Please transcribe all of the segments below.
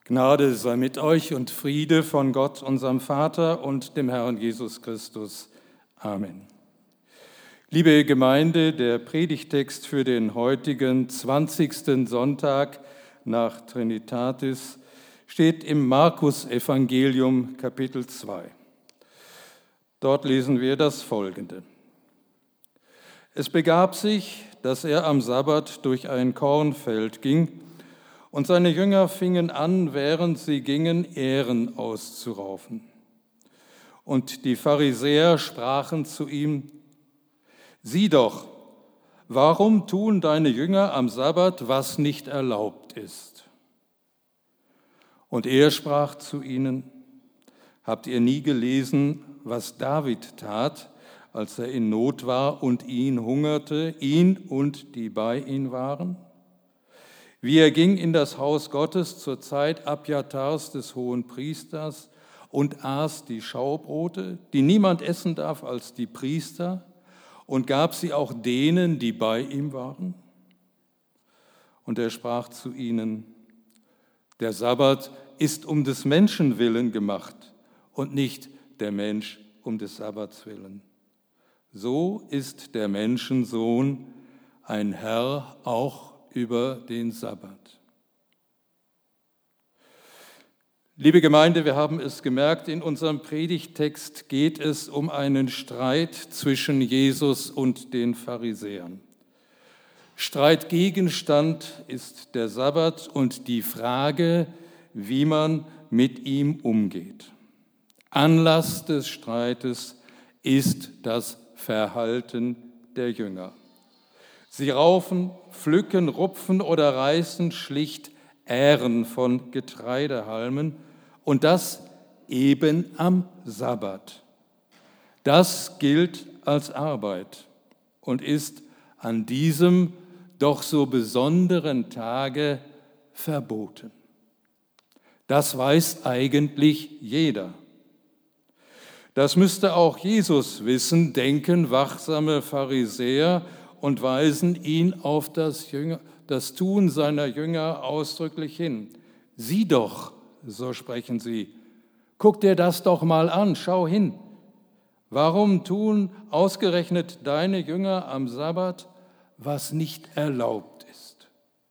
Gnade sei mit euch und Friede von Gott, unserem Vater und dem Herrn Jesus Christus. Amen. Liebe Gemeinde, der Predigtext für den heutigen 20. Sonntag nach Trinitatis steht im Markus-Evangelium, Kapitel 2. Dort lesen wir das Folgende. Es begab sich, dass er am Sabbat durch ein Kornfeld ging, und seine Jünger fingen an, während sie gingen, Ähren auszuraufen. Und die Pharisäer sprachen zu ihm: Sieh doch, warum tun deine Jünger am Sabbat, was nicht erlaubt ist? Und er sprach zu ihnen: Habt ihr nie gelesen, was David tat, als er in Not war und ihn hungerte, ihn und die bei ihm waren? Wie er ging in das Haus Gottes zur Zeit Abjatars des Hohenpriesters und aß die Schaubrote, die niemand essen darf als die Priester, und gab sie auch denen, die bei ihm waren? Und er sprach zu ihnen: Der Sabbat ist um des Menschen willen gemacht und nicht der Mensch um des Sabbats willen. So ist der Menschensohn ein Herr auch über den Sabbat. Liebe Gemeinde, wir haben es gemerkt, in unserem Predigtext geht es um einen Streit zwischen Jesus und den Pharisäern. Streitgegenstand ist der Sabbat und die Frage, wie man mit ihm umgeht. Anlass des Streites ist das Verhalten der Jünger. Sie raufen, pflücken, rupfen oder reißen schlicht Ähren von Getreidehalmen, und das eben am Sabbat. Das gilt als Arbeit und ist an diesem doch so besonderen Tage verboten. Das weiß eigentlich jeder. Das müsste auch Jesus wissen, denken wachsame Pharisäer und weisen ihn auf das Tun seiner Jünger ausdrücklich hin. Sieh doch, so sprechen sie, guck dir das doch mal an, schau hin. Warum tun ausgerechnet deine Jünger am Sabbat, was nicht erlaubt ist?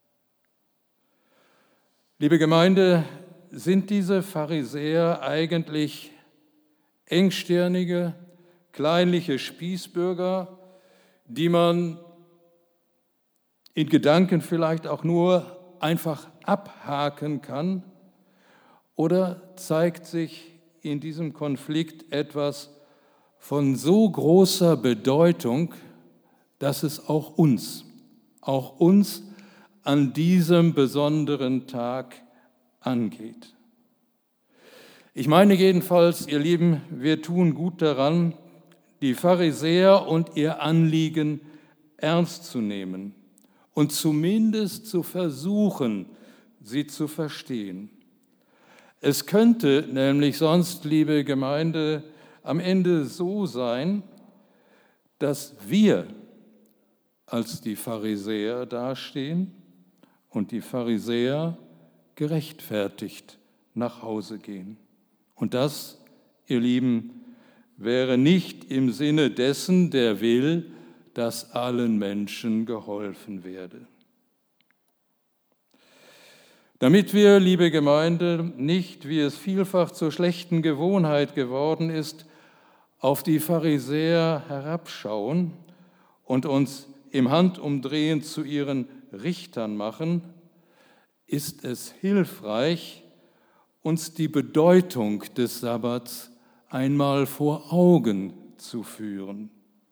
Liebe Gemeinde, sind diese Pharisäer eigentlich engstirnige, kleinliche Spießbürger, die man in Gedanken vielleicht auch nur einfach abhaken kann? Oder zeigt sich in diesem Konflikt etwas von so großer Bedeutung, dass es auch uns an diesem besonderen Tag angeht? Ich meine jedenfalls, ihr Lieben, wir tun gut daran, die Pharisäer und ihr Anliegen ernst zu nehmen und zumindest zu versuchen, sie zu verstehen. Es könnte nämlich sonst, liebe Gemeinde, am Ende so sein, dass wir als die Pharisäer dastehen und die Pharisäer gerechtfertigt nach Hause gehen. Und das, ihr Lieben, wäre nicht im Sinne dessen, der will, dass allen Menschen geholfen werde. Damit wir, liebe Gemeinde, nicht, wie es vielfach zur schlechten Gewohnheit geworden ist, auf die Pharisäer herabschauen und uns im Handumdrehen zu ihren Richtern machen, ist es hilfreich, uns die Bedeutung des Sabbats einmal vor Augen zu führen.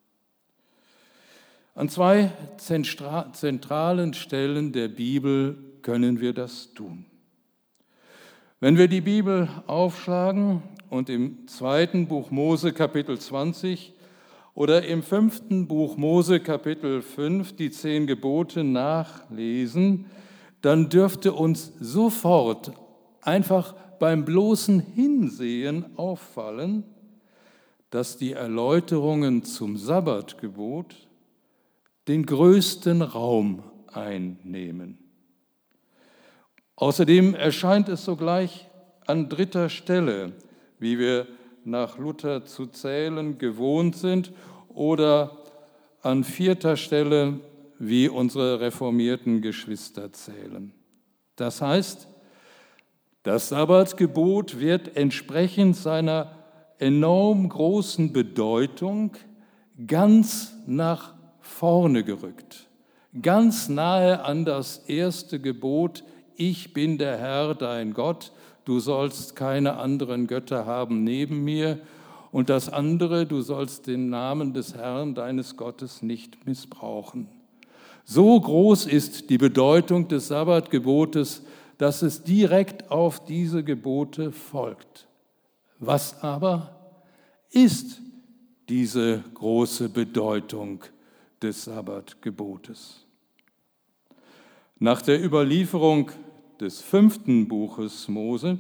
An zwei zentralen Stellen der Bibel können wir das tun. Wenn wir die Bibel aufschlagen und im 2. Buch Mose Kapitel 20 oder im 5. Buch Mose Kapitel 5 die 10 Gebote nachlesen, dann dürfte uns sofort einfach beim bloßen Hinsehen auffallen, dass die Erläuterungen zum Sabbatgebot den größten Raum einnehmen. Außerdem erscheint es sogleich an dritter Stelle, wie wir nach Luther zu zählen gewohnt sind, oder an vierter Stelle, wie unsere reformierten Geschwister zählen. Das heißt, das Sabbatgebot wird entsprechend seiner enorm großen Bedeutung ganz nach vorne gerückt, ganz nahe an das erste Gebot: Ich bin der Herr, dein Gott, du sollst keine anderen Götter haben neben mir. Und das andere: Du sollst den Namen des Herrn, deines Gottes, nicht missbrauchen. So groß ist die Bedeutung des Sabbatgebotes, dass es direkt auf diese Gebote folgt. Was aber ist diese große Bedeutung des Sabbatgebotes? Nach der Überlieferung des 5. Buches Mose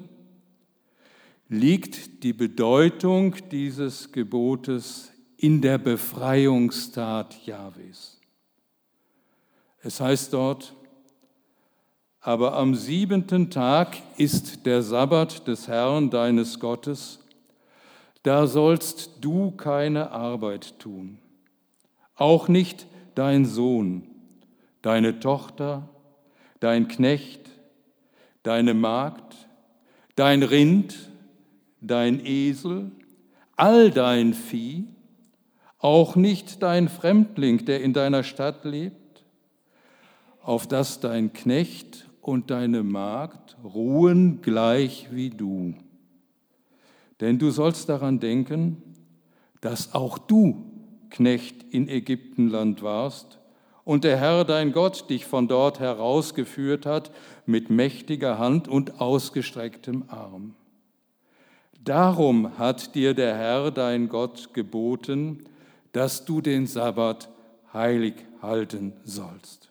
liegt die Bedeutung dieses Gebotes in der Befreiungstat Jahwes. Es heißt dort: Aber am 7. Tag ist der Sabbat des Herrn deines Gottes, da sollst du keine Arbeit tun, auch nicht dein Sohn, deine Tochter, dein Knecht, deine Magd, dein Rind, dein Esel, all dein Vieh, auch nicht dein Fremdling, der in deiner Stadt lebt, auf dass dein Knecht und deine Magd ruhen gleich wie du. Denn du sollst daran denken, dass auch du Knecht in Ägyptenland warst und der Herr dein Gott dich von dort herausgeführt hat mit mächtiger Hand und ausgestrecktem Arm. Darum hat dir der Herr dein Gott geboten, dass du den Sabbat heilig halten sollst.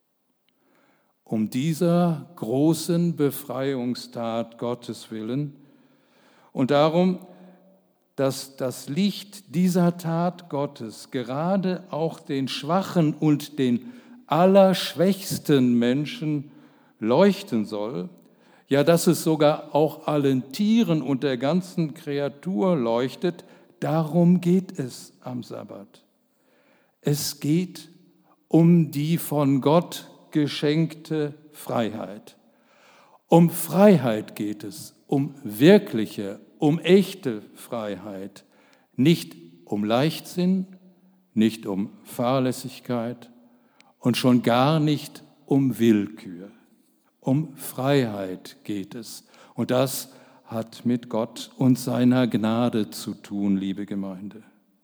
Um dieser großen Befreiungstat Gottes willen und darum, dass das Licht dieser Tat Gottes gerade auch den schwachen und den allerschwächsten Menschen leuchten soll, ja, dass es sogar auch allen Tieren und der ganzen Kreatur leuchtet, darum geht es am Sabbat. Es geht um die von Gott geschenkte Freiheit. Um Freiheit geht es, um wirkliche, um echte Freiheit. Nicht um Leichtsinn, nicht um Fahrlässigkeit und schon gar nicht um Willkür. Um Freiheit geht es. Und das hat mit Gott und seiner Gnade zu tun, liebe Gemeinde.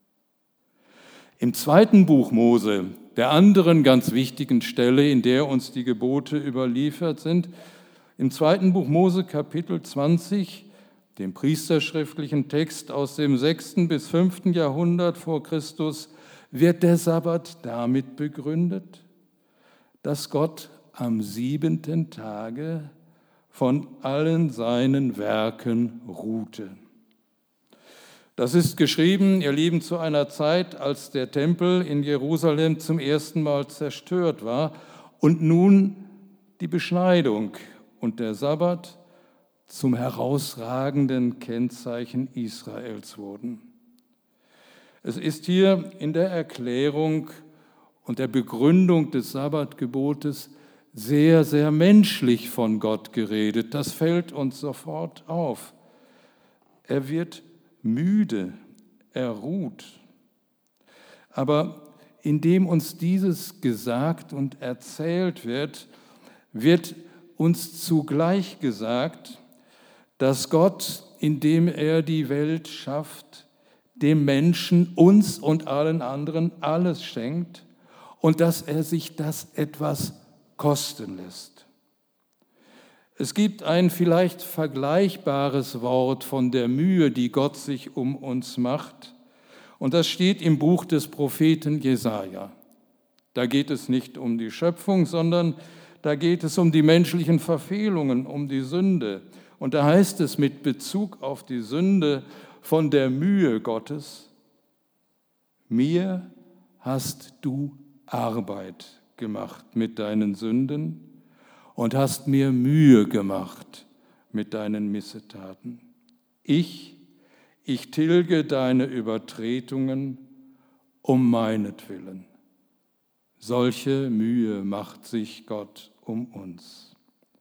Im 2. Buch Mose, der anderen ganz wichtigen Stelle, in der uns die Gebote überliefert sind, im 2. Buch Mose, Kapitel 20, dem priesterschriftlichen Text aus dem 6. bis 5. Jahrhundert vor Christus, wird der Sabbat damit begründet, dass Gott am 7. Tage von allen seinen Werken ruhte. Das ist geschrieben, ihr Lieben, zu einer Zeit, als der Tempel in Jerusalem zum ersten Mal zerstört war und nun die Beschneidung und der Sabbat zum herausragenden Kennzeichen Israels wurden. Es ist hier in der Erklärung und der Begründung des Sabbatgebotes sehr, sehr menschlich von Gott geredet. Das fällt uns sofort auf. Er wird müde, er ruht. Aber indem uns dieses gesagt und erzählt wird, wird uns zugleich gesagt, dass Gott, indem er die Welt schafft, dem Menschen, uns und allen anderen alles schenkt und dass er sich das etwas kosten lässt. Es gibt ein vielleicht vergleichbares Wort von der Mühe, die Gott sich um uns macht, und das steht im Buch des Propheten Jesaja. Da geht es nicht um die Schöpfung, sondern da geht es um die menschlichen Verfehlungen, um die Sünde. Und da heißt es mit Bezug auf die Sünde von der Mühe Gottes: Mir hast du Arbeit gemacht mit deinen Sünden und hast mir Mühe gemacht mit deinen Missetaten. Ich tilge deine Übertretungen um meinetwillen. Solche Mühe macht sich Gott um uns.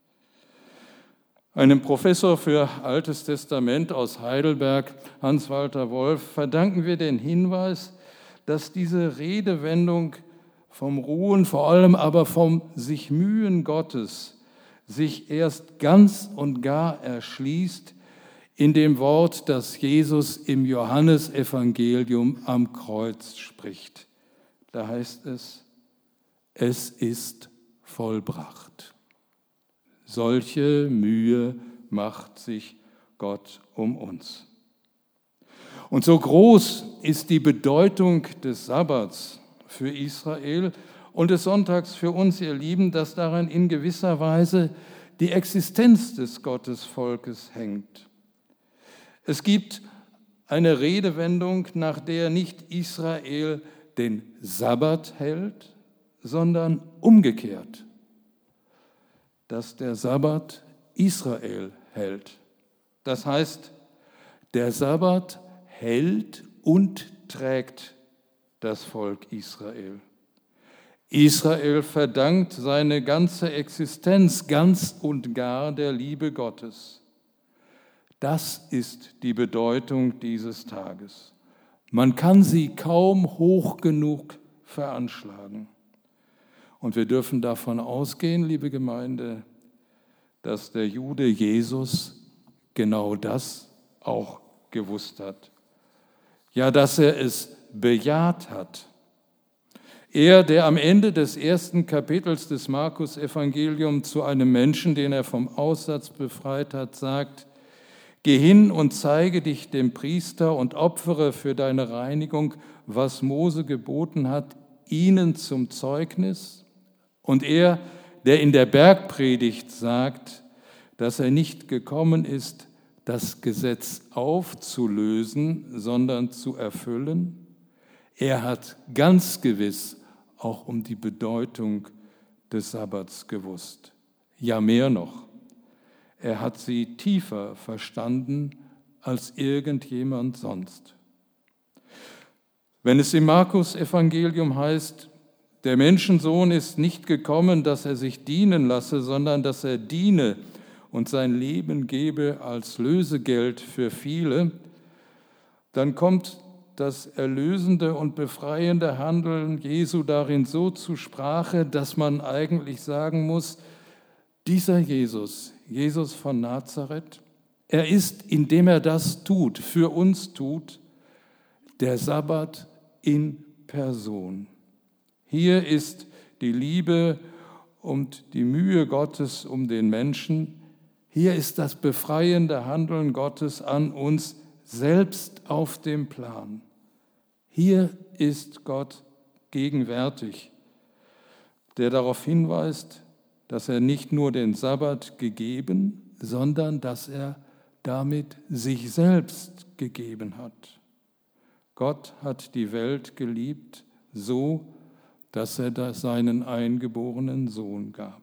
Einem Professor für Altes Testament aus Heidelberg, Hans-Walter Wolf, verdanken wir den Hinweis, dass diese Redewendung vom Ruhen, vor allem aber vom sich Mühen Gottes, sich erst ganz und gar erschließt in dem Wort, das Jesus im Johannesevangelium am Kreuz spricht. Da heißt es ist vollbracht. Solche Mühe macht sich Gott um uns. Und so groß ist die Bedeutung des Sabbats für Israel und des Sonntags für uns, ihr Lieben, dass daran in gewisser Weise die Existenz des Gottesvolkes hängt. Es gibt eine Redewendung, nach der nicht Israel den Sabbat hält, sondern umgekehrt, dass der Sabbat Israel hält. Das heißt, der Sabbat hält und trägt das Volk Israel. Israel verdankt seine ganze Existenz ganz und gar der Liebe Gottes. Das ist die Bedeutung dieses Tages. Man kann sie kaum hoch genug veranschlagen. Und wir dürfen davon ausgehen, liebe Gemeinde, dass der Jude Jesus genau das auch gewusst hat. Ja, dass er es bejaht hat. Er, der am Ende des ersten Kapitels des Markus-Evangeliums zu einem Menschen, den er vom Aussatz befreit hat, sagt: Geh hin und zeige dich dem Priester und opfere für deine Reinigung, was Mose geboten hat, ihnen zum Zeugnis. Und er, der in der Bergpredigt sagt, dass er nicht gekommen ist, das Gesetz aufzulösen, sondern zu erfüllen, er hat ganz gewiss auch um die Bedeutung des Sabbats gewusst. Ja, mehr noch. Er hat sie tiefer verstanden als irgendjemand sonst. Wenn es im Markus-Evangelium heißt, der Menschensohn ist nicht gekommen, dass er sich dienen lasse, sondern dass er diene und sein Leben gebe als Lösegeld für viele, dann kommt das erlösende und befreiende Handeln Jesu darin so zur Sprache, dass man eigentlich sagen muss, dieser Jesus, Jesus von Nazareth, er ist, indem er das tut, für uns tut, der Sabbat in Person. Hier ist die Liebe und die Mühe Gottes um den Menschen. Hier ist das befreiende Handeln Gottes an uns selbst auf dem Plan. Hier ist Gott gegenwärtig, der darauf hinweist, dass er nicht nur den Sabbat gegeben, sondern dass er damit sich selbst gegeben hat. Gott hat die Welt geliebt, so, dass er seinen eingeborenen Sohn gab.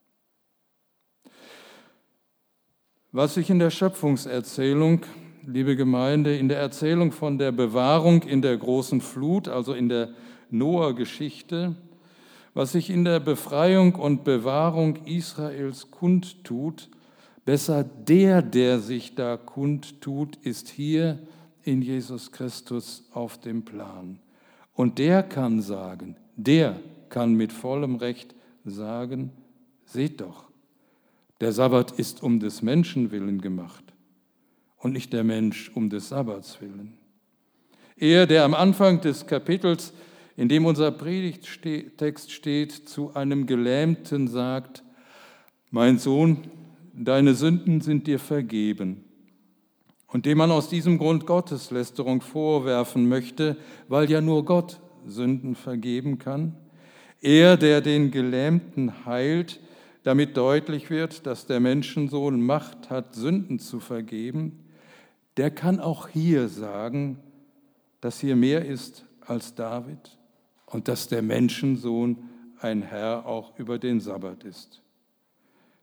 Was sich in der Schöpfungserzählung, liebe Gemeinde, in der Erzählung von der Bewahrung in der großen Flut, also in der Noah-Geschichte, was sich in der Befreiung und Bewahrung Israels kundtut, besser der sich da kundtut, ist hier in Jesus Christus auf dem Plan. Und der kann sagen, der kann mit vollem Recht sagen, seht doch, der Sabbat ist um des Menschen willen gemacht und nicht der Mensch um des Sabbats willen. Er, der am Anfang des Kapitels, in dem unser Predigttext steht, zu einem Gelähmten sagt, mein Sohn, deine Sünden sind dir vergeben. Und dem man aus diesem Grund Gotteslästerung vorwerfen möchte, weil ja nur Gott Sünden vergeben kann. Er, der den Gelähmten heilt, damit deutlich wird, dass der Menschensohn Macht hat, Sünden zu vergeben, der kann auch hier sagen, dass hier mehr ist als David und dass der Menschensohn ein Herr auch über den Sabbat ist.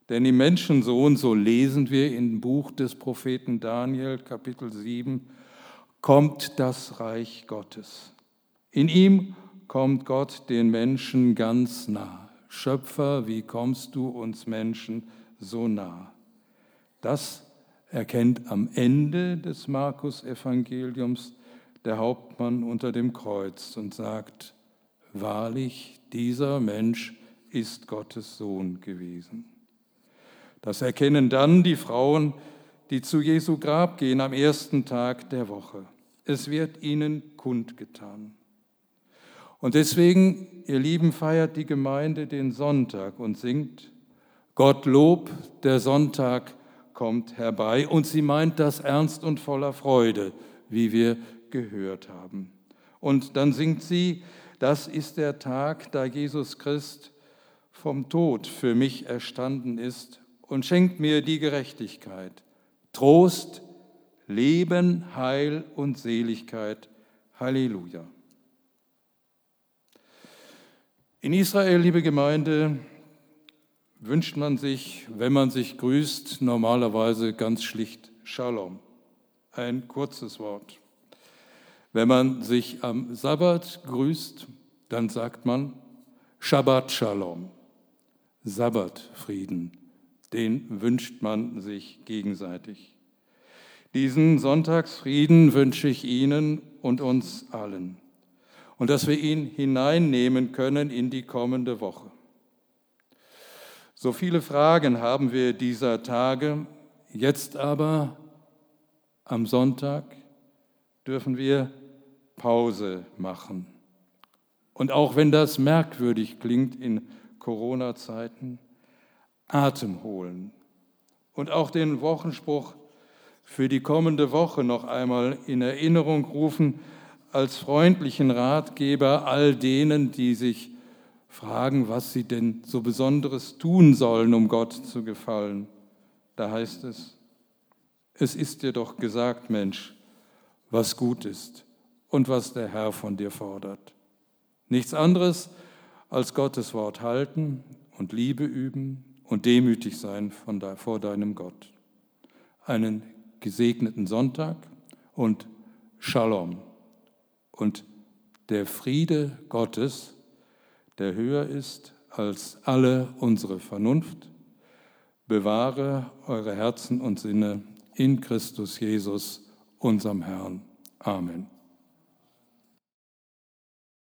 Denn im Menschensohn, so lesen wir im Buch des Propheten Daniel, Kapitel 7, kommt das Reich Gottes. In ihm kommt Gott den Menschen ganz nah. Schöpfer, wie kommst du uns Menschen so nah? Das erkennt am Ende des Markus-Evangeliums der Hauptmann unter dem Kreuz und sagt, wahrlich, dieser Mensch ist Gottes Sohn gewesen. Das erkennen dann die Frauen, die zu Jesu Grab gehen am ersten Tag der Woche. Es wird ihnen kundgetan. Und deswegen, ihr Lieben, feiert die Gemeinde den Sonntag und singt, Gottlob, der Sonntag kommt herbei. Und sie meint das ernst und voller Freude, wie wir gehört haben. Und dann singt sie, das ist der Tag, da Jesus Christ vom Tod für mich erstanden ist und schenkt mir die Gerechtigkeit, Trost, Leben, Heil und Seligkeit. Halleluja. In Israel, liebe Gemeinde, wünscht man sich, wenn man sich grüßt, normalerweise ganz schlicht Shalom. Ein kurzes Wort. Wenn man sich am Sabbat grüßt, dann sagt man Shabbat Shalom, Sabbatfrieden. Den wünscht man sich gegenseitig. Diesen Sonntagsfrieden wünsche ich Ihnen und uns allen. Und dass wir ihn hineinnehmen können in die kommende Woche. So viele Fragen haben wir dieser Tage. Jetzt aber am Sonntag dürfen wir Pause machen. Und auch wenn das merkwürdig klingt in Corona-Zeiten, Atem holen und auch den Wochenspruch für die kommende Woche noch einmal in Erinnerung rufen, als freundlichen Ratgeber all denen, die sich fragen, was sie denn so Besonderes tun sollen, um Gott zu gefallen. Da heißt es ist dir doch gesagt, Mensch, was gut ist und was der Herr von dir fordert. Nichts anderes als Gottes Wort halten und Liebe üben und demütig sein vor deinem Gott. Einen gesegneten Sonntag und Shalom. Und der Friede Gottes, der höher ist als alle unsere Vernunft, bewahre eure Herzen und Sinne in Christus Jesus, unserem Herrn. Amen.